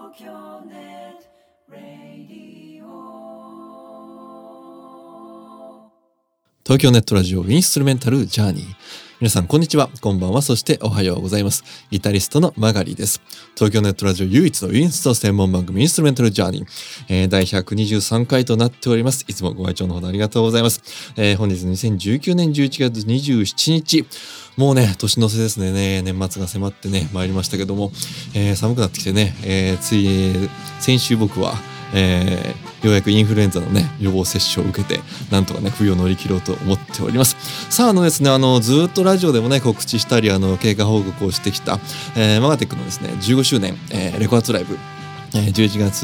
東京ネットラジオ東京ネットラジオインストゥルメンタルジャーニー。皆さんこんにちは、こんばんは、そしておはようございます。ギタリストのマガリーです。東京ネットラジオ唯一のインスト専門番組インストゥルメンタルジャーニー、第123回となっております。いつもご愛聴のほどありがとうございます。本日2019年11月27日、もうね年の瀬ですね。年末が迫ってね参りましたけども、寒くなってきてね、つい先週僕はようやくインフルエンザのね予防接種を受けてなんとかね冬を乗り切ろうと思っております。さあですねずっとラジオでもね告知したり経過報告をしてきた、マガテックのですね15周年、レコ発ライブ11月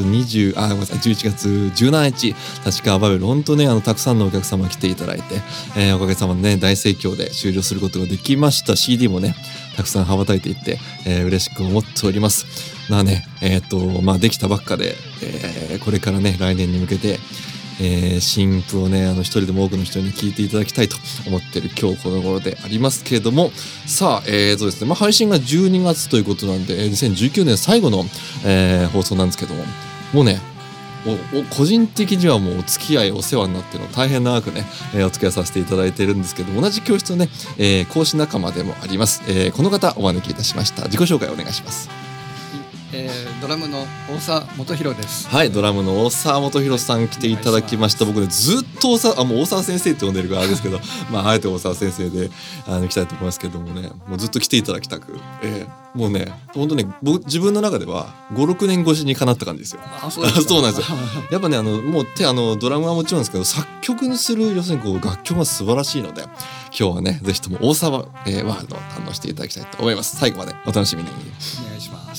17日立川バベル、本当ねたくさんのお客様来ていただいて、おかげさまでね大盛況で終了することができました。 CD もねたくさん羽ばたいていって、嬉しく思っております。できたばっかで、これからね来年に向けて新譜をね一人でも多くの人に聞いていただきたいと思っている今日この頃でありますけれども、さあですね、配信が12月ということなんで2019年最後の、放送なんですけども、もうね個人的にはもうお付き合いお世話になっての大変長くね、お付き合いさせていただいているんですけども、同じ教室のね、講師仲間でもあります、この方お招きいたしました。自己紹介お願いします。 ドラムの大沢元弘です。 はい、ドラムの大沢元弘さん来ていただきました。僕ねずっともう大沢先生って呼んでる側ですけどあえて大沢先生で来たいと思いますけどもね、もうずっと来ていただきたく、もうね本当ね自分の中では 5,6 年越しに叶った感じですよ。 そうですか。 そうなんですよ。やっぱねもうドラムはもちろんですけど作曲にする要するに楽曲が素晴らしいので、今日はねぜひとも大沢、ワールドを堪能していただきたいと思います。最後までお楽しみに。 お願いします。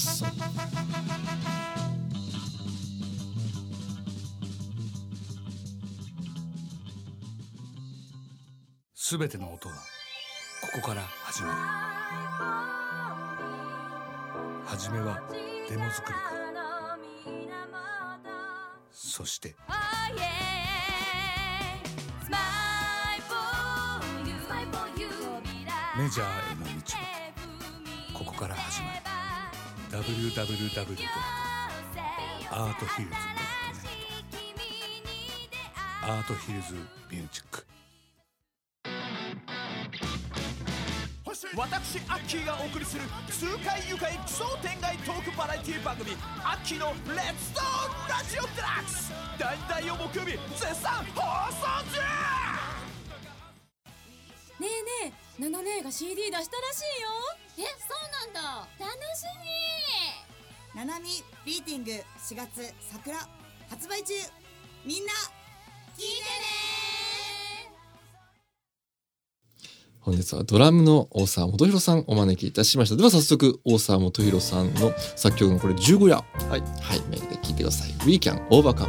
すべての音はここから始まる。はじめはデモ作りから、そしてメジャーへの道はここから始まる。 www.arthills.net アートヒルズミュージック。 私アッキーがお送りする痛快愉快奇想天外トークバラエティ番組アッキーのレッツトーンラジオデラックス、第2曜木曜日絶賛放送中。 ねえねえ、ナナ姉が CD 出したらしいよ。そうなんだ、楽しみ。 ナナミビーティング4月桜発売中、みんな聞いてね。 本日はドラムの大沢元弘さんお招きいたしました。では早速大沢元弘さんの作曲のこれ15夜、はい、メインで聴いてください。 We Can Overcome。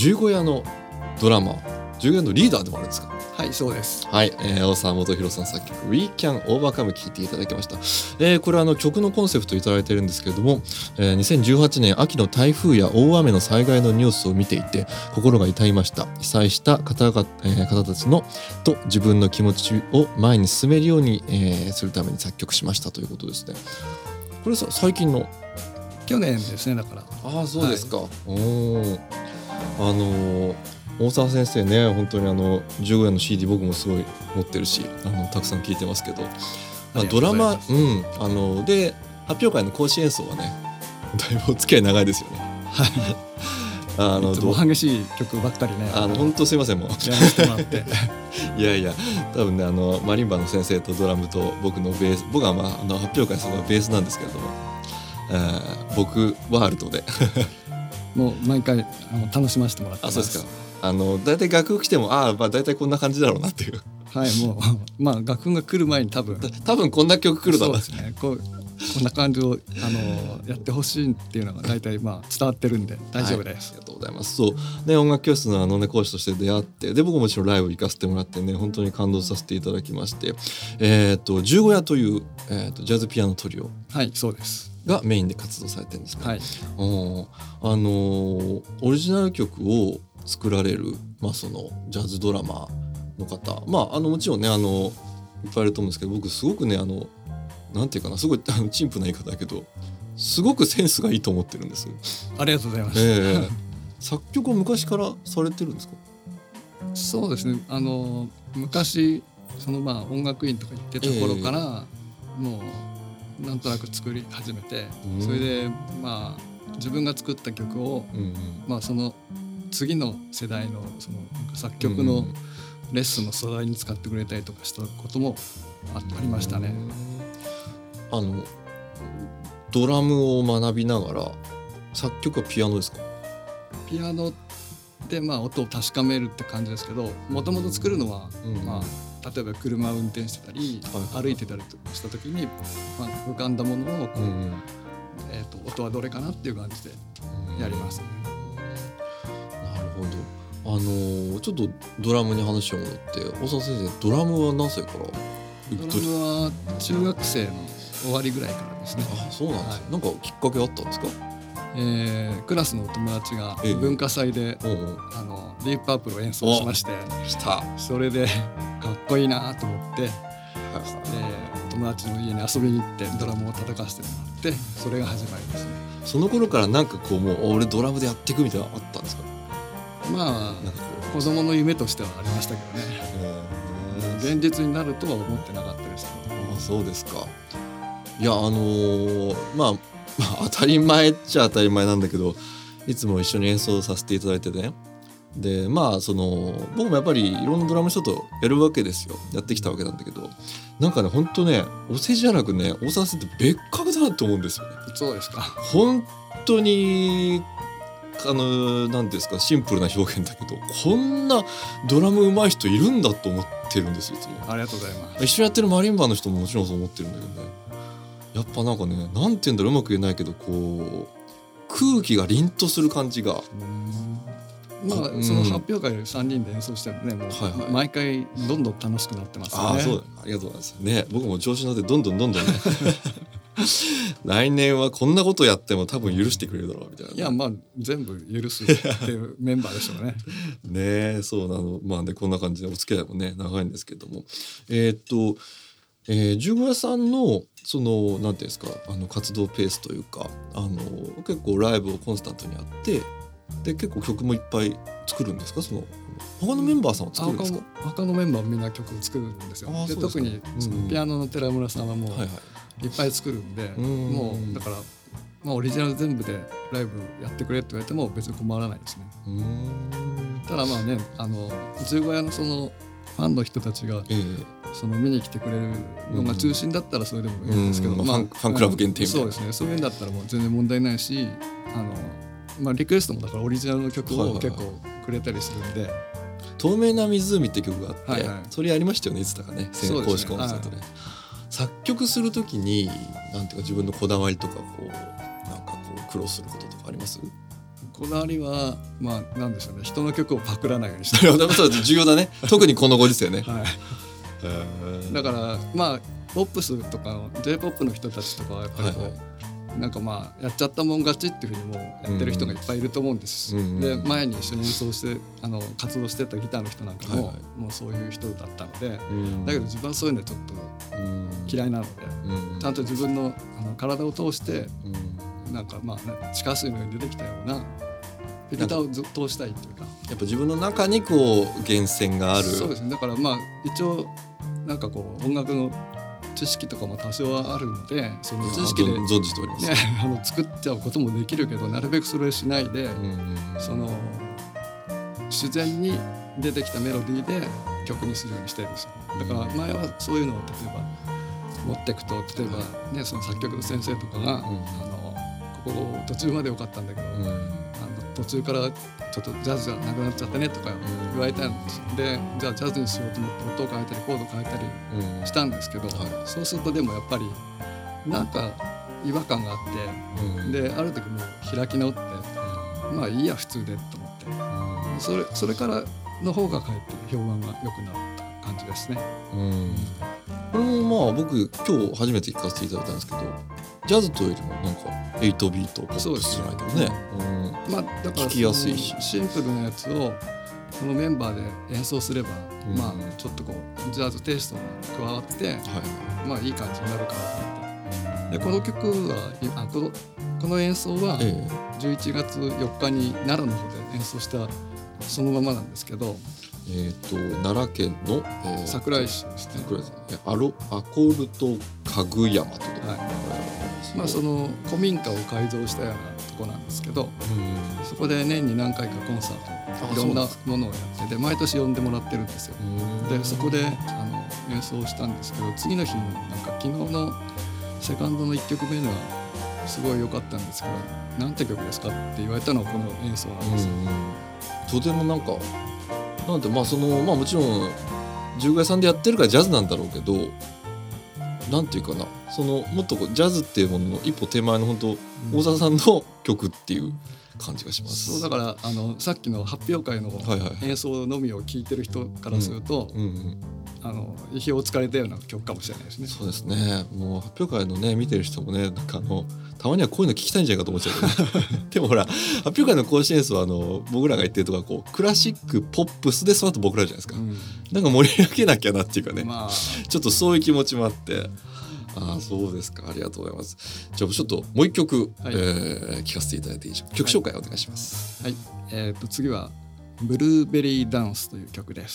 十五夜のドラマ、十五夜のリーダーでもあるんですか？ はいそうです。 はい、大沢元宏さん作曲 We Can Overcome 聴いていただきました。これは曲のコンセプトいただいているんですけれども、2018年秋の台風や大雨の災害のニュースを見ていて心が痛みました。被災した方たちのと自分の気持ちを前に進めるように、するために作曲しましたということですね。これ最近の去年ですね。だからああそうですか、はい、大沢先生ね、本当に十五夜の CD 僕もすごい持ってるしたくさん聴いてますけど、ドラマで発表会の講師演奏はねだいぶお付き合い長いですよね。 はいいつも激しい曲ばっかりね本当すいませんもうやらせてもらっていや多分ねマリンバの先生とドラムと僕のベース、僕は発表会するのはベースなんですけれども、僕ワールドでもう毎回楽しませてもらってます。 そうですか。だいたい楽譜来てもだいたいこんな感じだろうなっていうはいもう楽譜が来る前に多分こんな曲来るだろうそうですねこんな感じをやってほしいっていうのが大体伝わってるんで大丈夫です、 はい、ありがとうございます。そうね、音楽教室の講師として出会って、で僕もちろんライブ行かせてもらってね本当に感動させていただきまして、十五夜という、ジャズピアノトリオはいそうですがメインで活動されてるんですか？ はいオリジナル曲を作られる、そのジャズドラマーの方、もちろんねいっぱいいると思うんですけど、僕すごくねなんていうかな、すごい陳腐な言い方だけどすごくセンスがいいと思ってるんです。 ありがとうございます、 作曲を昔からされてるんですか？ そうですね昔音楽院とか行ってた頃から、もうなんとなく作り始めて、それで自分が作った曲を、その次の世代のその作曲のレッスンの素材に使ってくれたりとかしたこともありましたね。 ドラムを学びながら作曲はピアノですか？ ピアノで音を確かめるって感じですけど、もともと作るのは、例えば車を運転してたり、歩いてたりした時に、浮かんだものを音はどれかなっていう感じでやりますね。 なるほど。ちょっとドラムに話を戻って、大沢先生ドラムは何歳から？ ドラムは中学生の終わりぐらいからですね。 そうなんです、なんかきっかけあったんですか？ クラスのお友達が文化祭で、ディープパープルを演奏しまして、それでかっこいいなと思って、友達の家に遊びに行ってドラムを叩かせてもらって、それが始まりですね。 その頃からなんかもう俺ドラムでやっていくみたいなのあったんですか？ 子供の夢としてはありましたけどね。現実になるとは思ってなかったですけど。 そうですか。いや当たり前っちゃ当たり前なんだけど、いつも一緒に演奏させていただいてね、で僕もやっぱりいろんなドラムの人とやるわけですよ。やってきたわけなんだけど、なんかね本当ねお世辞じゃなくね、大沢先生って別格だなと思うんですよね。 そうですか。 本当になんていうんですか、シンプルな表現だけど、こんなドラム上手い人いるんだと思ってるんですよいつも。 ありがとうございます。 一緒にやってるマリンバの人ももちろんそう思ってるんだけどね、やっぱなんかね、なんていうんだろう、うまく言えないけど、空気が凛とする感じが、 その発表会で3人で演奏してもね、もう毎回どんどん楽しくなってますよね。 ありがとうございますね。僕も調子乗ってどんどんね来年はこんなことやっても多分許してくれるだろうみたいな。 いや全部許すっていうメンバーでしょうね。 ねえ、そうなの。こんな感じでお付き合いもね長いんですけども、十五夜さんのなんていうんですか、活動ペースというか、結構ライブをコンスタントにやって、で結構曲もいっぱい作るんですか？他のメンバーさんは作るんですか？ 他のメンバーもみんな曲を作るんですよ。で特にピアノの寺村さんはもういっぱい作るんで、もうだからオリジナル全部でライブやってくれって言われても別に困らないですね。ただ十五夜のファンの人たちが見に来てくれるのが中心だったらそれでもいいんですけど、ファンクラブ限定みたいな。 そうですね。そういうんだったらもう全然問題ないし、リクエストもだからオリジナルの曲を結構くれたりするんで、 透明な湖って曲があって、それやりましたよね、いつだかね、公式コンサートで。作曲するときになんていうか自分のこだわりとかなんか苦労することとかあります？ こだわりはまあなんでしょうね、人の曲をパクらないようにしてだからそう重要だね。特にこのご時世ね。 はいだからまあポップスとか J-POP の人たちとかはやっぱりこう、 はいはなんかまあやっちゃったもん勝ちっていうふうにもうやってる人がいっぱいいると思うんです、で前に一緒に演奏して活動してたギターの人なんかも、もうそういう人だったので、だけど自分はそういうのちょっと嫌いなので、ちゃんと自分の体を通して、なんかまあ地下水のように出てきたようなフィルターを通したいっていうか、 やっぱ自分の中にこう源泉がある。 そうですね。だからまあ一応なんかこう音楽の知識とかも多少はあるので、その知識で、 存じております、 ね、作っちゃうこともできるけど、なるべくそれをしないで、その自然に出てきたメロディーで曲にするようにしてるんですよ。だから前はそういうのを例えば持っていくと、例えばね、その作曲の先生とかが、ここ途中まで良かったんだけど、途中からちょっとジャズじゃなくなっちゃったねとか言われたんです。でじゃあジャズにしようと思って音を変えたりコード変えたりしたんですけど、そうするとでもやっぱりなんか違和感があって、である時もう開き直って、まあいいや普通でと思って、それからの方がかえって評判が良くなった感じですね。 これもまあ僕今日初めて聞かせていただいたんですけど、ジャズというよりもなんか8ビートポップスじゃないけどね、 まあ、だから聞きやすいし、 シンプルなやつをこのメンバーで演奏すれば、まあちょっとこうジャズテイストが加わって、まあいい感じになるかなと思って、でこの曲はこの演奏は11月4日に奈良の方で演奏したそのままなんですけど、 奈良県の、 桜井市ですね。 アコルト家具山というところ、 まあその古民家を改造したようなとこなんですけど、そこで年に何回かコンサートいろんなものをやってて、毎年呼んでもらってるんですよ。でそこで演奏したんですけど、次の日になんか昨日のセカンドの1曲目がすごい良かったんですけど、なんて曲ですかって言われたのはこの演奏なんですよ。 とてもなんかなんでまあまあもちろん十五夜さんでやってるからジャズなんだろうけど、なんていうかな、もっとこうジャズっていうものの一歩手前の本当、大沢さんの曲っていう感じがします。 そうだからさっきの発表会の演奏のみを聴いてる人からすると、意表をつかれたような曲かもしれないですね。 そうですね。もう発表会のね見てる人もね、なんかたまにはこういうの聞きたいんじゃないかと思っちゃうけど、ね、でもほら発表会の公式演奏は僕らが言ってるとかこうクラシックポップスでその後僕らじゃないですか、なんか盛り上げなきゃなっていうかね、ちょっとそういう気持ちもあって、ああそうですか、ありがとうございます。じゃあちょっともう一曲、聴かせていただいていいでしょうか。曲紹介お願いします。 はい、次はブルーベリーダンスという曲です。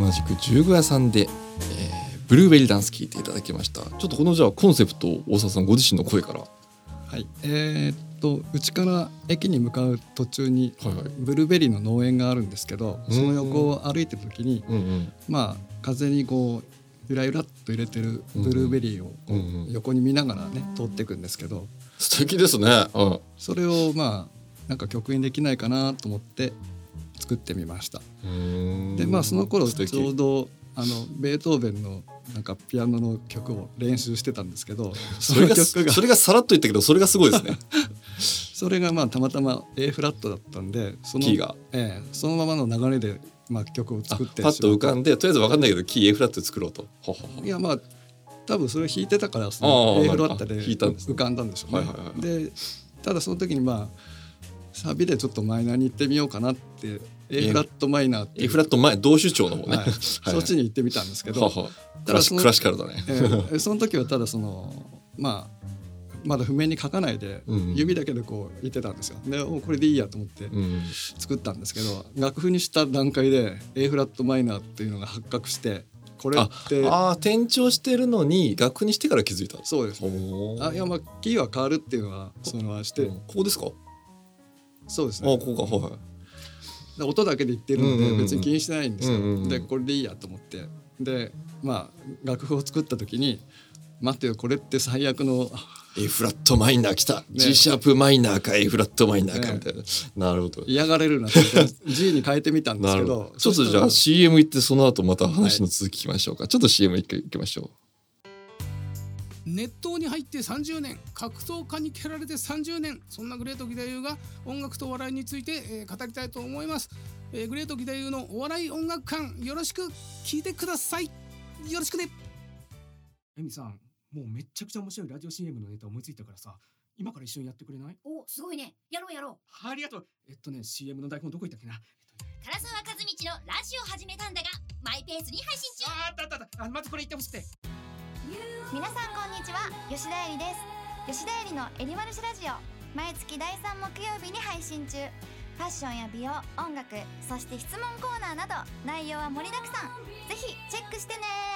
同じく十五夜さんで、ブルーベリーダンス聴いていただきました。ちょっとこのじゃあコンセプトを大沢さんご自身の声から。 はい、うちから駅に向かう途中にはいはい、 ブルーベリーの農園があるんですけど、その横を歩いてる時に、まあ風にこうゆらゆらっと入れてるブルーベリーをこう横に見ながらね通っていくんですけど、 素敵ですね。 それをまあなんか曲にできないかなと思って作ってみました。でまあその頃ちょうどベートーベンのなんかピアノの曲を練習してたんですけど、 それがさらっと言ったけどそれがすごいですね。 それがまあたまたま A フラットだったんで、そのキーが、 そのままの流れでまあ曲を作ってパッと浮かんで、とりあえず分かんないけどキー A フラットで作ろうと。 いやまあ多分それ弾いてたからその A フラットで浮かんだんでしょうね。でただその時にまあサビでちょっとマイナーに行ってみようかなって A フラットマイナーって A フラット前同主調の方ね、 そっちに行ってみたんですけど、 クラシカルだね。 その時はただそのまあまだ譜面に書かないで指だけでこう言ってたんですよ。でこれでいいやと思って作ったんですけど、楽譜にした段階で A フラットマイナーっていうのが発覚して、これって転調してるのに楽譜にしてから気づいた。 そうです。いやまあキーは変わるっていうのはそのはして、 ここですか？ そうですね。 ここか、はい。 音だけで言ってるので別に気にしてないんですよ。でこれでいいやと思って、でまあ楽譜を作った時に待ってよ、これって最悪の A フラットマイナー来た、G シャープマイナーか A フラットマイナーかみたいな、なるほど、 嫌がれるなって G に変えてみたんですけどちょっとじゃあ CM 行ってその後また話の続き聞きましょうか。ちょっと CM 行きましょう。 熱湯に入って30年、格闘家に蹴られて30年、そんなグレート義太夫が音楽と笑いについて、語りたいと思います。グレート義太夫のお笑い音楽館、よろしく聞いてください。よろしくね。エミさん、もうめっちゃくちゃ面白いラジオ CM のネタ思いついたからさ、今から一緒にやってくれない？ お、すごいね。やろうやろう。 ありがとう。CM の台本どこ行ったっけな。 唐沢和道のラジオ始めたんだがマイペースに配信中。 あった。まずこれ言ってほしくて。 皆さんこんにちは、吉田絵里です。吉田絵里のエリマルシラジオ、毎月第3木曜日に配信中。ファッションや美容、音楽、そして質問コーナーなど内容は盛りだくさん。ぜひチェックしてね。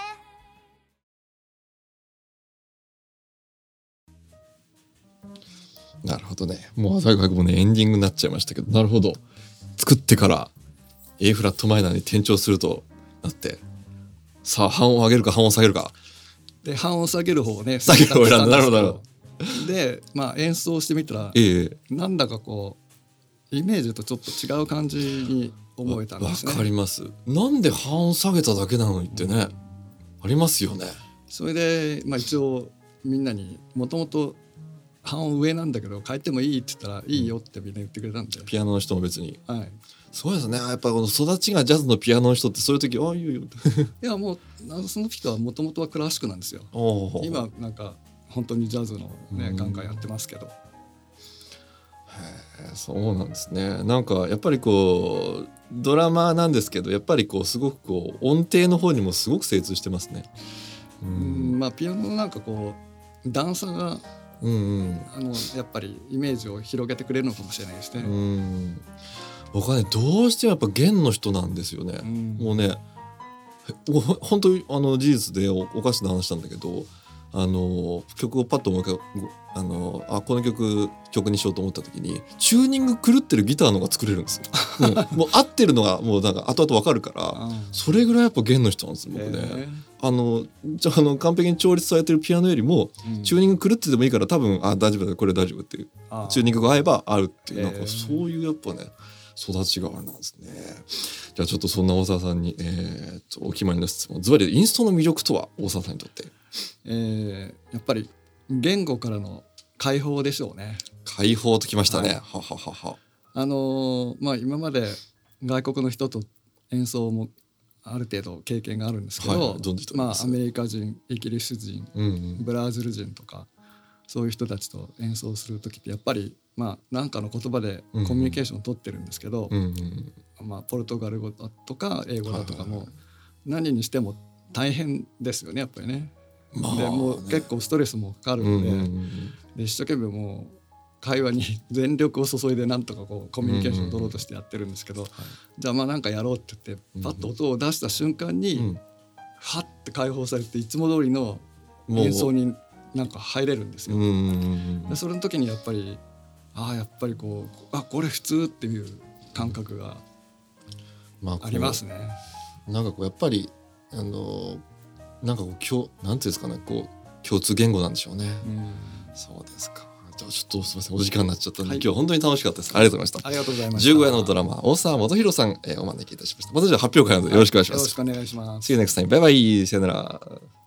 なるほどね。もう最後もねエンディングになっちゃいましたけど、なるほど、作ってから A フラットマイナーに転調するとなって、さあ半音上げるか半音下げるかで、半音下げる方をね下げる方を選んだ。なるほど。 でまあ演奏してみたら、なんだかこうイメージとちょっと違う感じに思えたんですね。 わかります。なんで半音下げただけなのにってね、ありますよね。 それでまあ一応みんなにもともと半音上なんだけど変えてもいいって言ったらいいよってみんな言ってくれたんで、 ピアノの人も別に、 はい、 そうですね。やっぱこの育ちがジャズのピアノの人ってそういう時いいよいやもうその人はもともとはクラシックなんですよ。今なんか本当にジャズのねガンガンやってますけど。 そうなんですね。なんかやっぱりこうドラマーなんですけど、やっぱりこうすごくこう音程の方にもすごく精通してますね。 まあピアノのなんかこう段差がやっぱりイメージを広げてくれるのかもしれないですね。 僕はねどうしてもやっぱ弦の人なんですよね。もうね本当に事実でおかしな話なんだけど、曲をパッと思い浮かべこの曲にしようと思った時にチューニング狂ってるギターのが作れるんですよ。もう合ってるのがもうなんか後々分かるから、それぐらいやっぱ弦の人なんです僕ね。完璧に調律されてるピアノよりも、チューニング狂っててもいいから多分大丈夫だこれ大丈夫っていうチューニングが合えば合うっていう、なんかそういうやっぱね育ちがあるなんですね。じゃあちょっとそんな大沢さんに、お決まりの質問、ズバリインストの魅力とは大沢さんにとって？ やっぱり言語からの解放でしょうね。 解放ときましたね。 まあ今まで外国の人と演奏もある程度経験があるんですけど、まあアメリカ人、イギリス人、ブラジル人とかそういう人たちと演奏する時ってやっぱりまあ何かの言葉でコミュニケーションを取ってるんですけど、まあポルトガル語だとか英語だとかも何にしても大変ですよねやっぱりね。でもう結構ストレスもかかるので、一生懸命もう会話に全力を注いでなんとかこうコミュニケーションを取ろうとしてやってるんですけど、じゃあまあなんかやろうって言ってパッと音を出した瞬間に、はって解放されていつも通りの演奏になんか入れるんですよ。でそれの時にやっぱりやっぱりこうこれ普通っていう感覚がありますね。 なんかこうやっぱりなんかこうなんていうんですかね、こう共通言語なんでしょうね。そうですか。じゃあちょっとすみません、お時間になっちゃったんで、今日は本当に楽しかったです。ありがとうございました。 ありがとうございました。 15夜のドラマ大沢元弘さん、お招きいたしました。またじゃあ発表会なのでよろしくお願いします。 よろしくお願いします。 See you next time. バイバイ。さよなら。